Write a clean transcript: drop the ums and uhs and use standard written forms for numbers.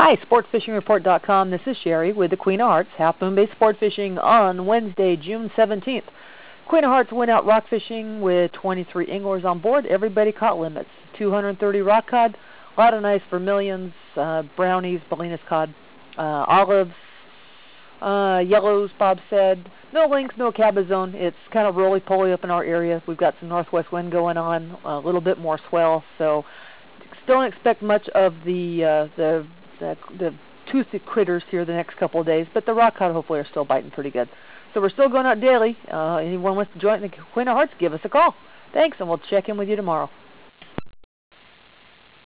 Hi, sportsfishingreport.com. This is Sherry with the Queen of Hearts, Half Moon Bay Sport Fishing on Wednesday, June 17th. Queen of Hearts went out rock fishing with 23 anglers on board. Everybody caught limits. 230 rock cod, a lot of nice vermilions, brownies, Bolinas cod, olives, yellows, Bob said. No lynx, no cabezone. It's kind of roly-poly up in our area. We've got some northwest wind going on, a little bit more swell, so don't expect much of the toothy critters here the next couple of days, but the rock cod hopefully are still biting pretty good. So we're still going out daily. Anyone wants to join the Queen of Hearts, give us a call. Thanks, and we'll check in with you tomorrow.